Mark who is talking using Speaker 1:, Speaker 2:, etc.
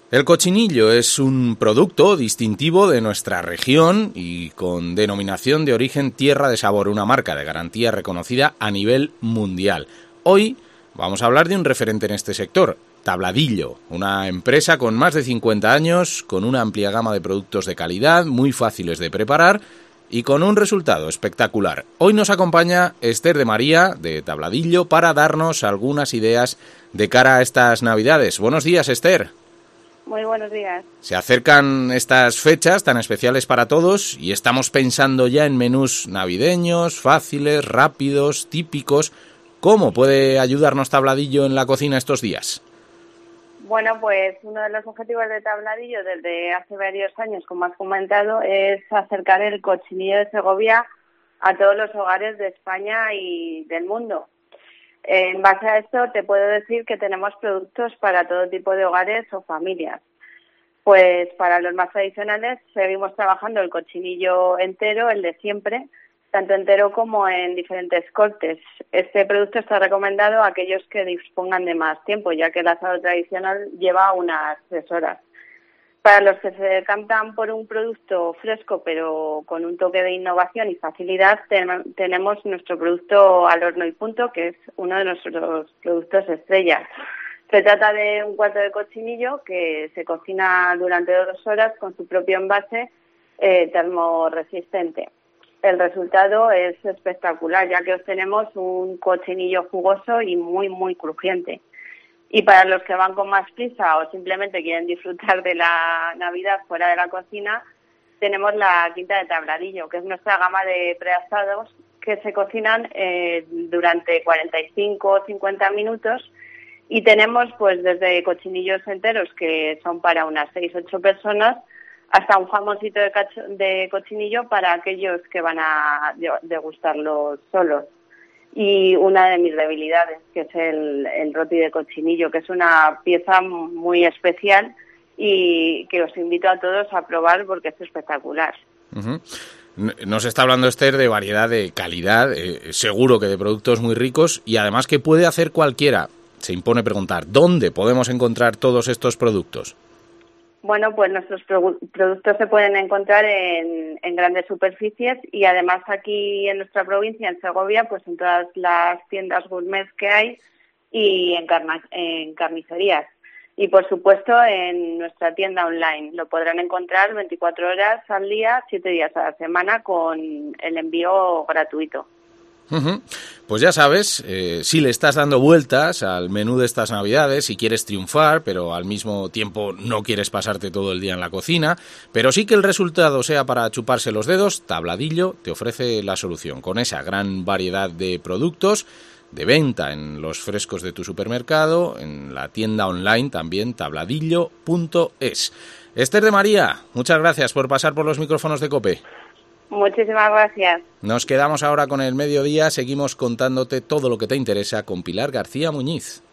Speaker 1: El cochinillo es un producto distintivo de nuestra región y con denominación de origen Tierra de Sabor, una marca de garantía reconocida a nivel mundial. Hoy vamos a hablar de un referente en este sector, Tabladillo, una empresa con más de 50 años, con una amplia gama de productos de calidad, muy fáciles de preparar y con un resultado espectacular. Hoy nos acompaña Esther de María, de Tabladillo, para darnos algunas ideas de cara a estas Navidades. Buenos días, Esther.
Speaker 2: Muy buenos días.
Speaker 1: Se acercan estas fechas tan especiales para todos y estamos pensando ya en menús navideños, fáciles, rápidos, típicos. ¿Cómo puede ayudarnos Tabladillo en la cocina estos días?
Speaker 2: Bueno, pues uno de los objetivos de Tabladillo desde hace varios años, como has comentado, es acercar el cochinillo de Segovia a todos los hogares de España y del mundo. En base a esto te puedo decir que tenemos productos para todo tipo de hogares o familias. Pues para los más tradicionales seguimos trabajando el cochinillo entero, el de siempre, tanto entero como en diferentes cortes. Este producto está recomendado a aquellos que dispongan de más tiempo, ya que el asado tradicional lleva unas 3 horas. Para los que se decantan por un producto fresco pero con un toque de innovación y facilidad, tenemos nuestro producto al horno y punto, que es uno de nuestros productos estrella. Se trata de un cuarto de cochinillo que se cocina durante 2 horas con su propio envase termorresistente. El resultado es espectacular, ya que obtenemos un cochinillo jugoso y muy, muy crujiente. Y para los que van con más prisa o simplemente quieren disfrutar de la Navidad fuera de la cocina, tenemos la quinta de Tabladillo, que es nuestra gama de preasados que se cocinan durante 45 o 50 minutos. Y tenemos pues desde cochinillos enteros, que son para unas 6-8 personas, hasta un jamoncito de cochinillo para aquellos que van a degustarlo solos. Y una de mis debilidades, que es el roti de cochinillo, que es una pieza muy especial y que os invito a todos a probar porque es espectacular.
Speaker 1: Uh-huh. Nos está hablando Esther de variedad, de calidad, seguro que de productos muy ricos y además que puede hacer cualquiera. Se impone preguntar, ¿dónde podemos encontrar todos estos productos?
Speaker 2: Bueno, pues nuestros productos se pueden encontrar en grandes superficies y además aquí en nuestra provincia, en Segovia, pues en todas las tiendas gourmet que hay y en carnicerías. Y por supuesto en nuestra tienda online. Lo podrán encontrar 24 horas al día, 7 días a la semana con el envío gratuito.
Speaker 1: Uh-huh. Pues ya sabes, si le estás dando vueltas al menú de estas Navidades, si quieres triunfar, pero al mismo tiempo no quieres pasarte todo el día en la cocina, pero sí que el resultado sea para chuparse los dedos, Tabladillo te ofrece la solución, con esa gran variedad de productos de venta en los frescos de tu supermercado, en la tienda online también, tabladillo.es. Esther de María, muchas gracias por pasar por los micrófonos de COPE.
Speaker 2: Muchísimas gracias.
Speaker 1: Nos quedamos ahora con el mediodía, seguimos contándote todo lo que te interesa con Pilar García Muñiz.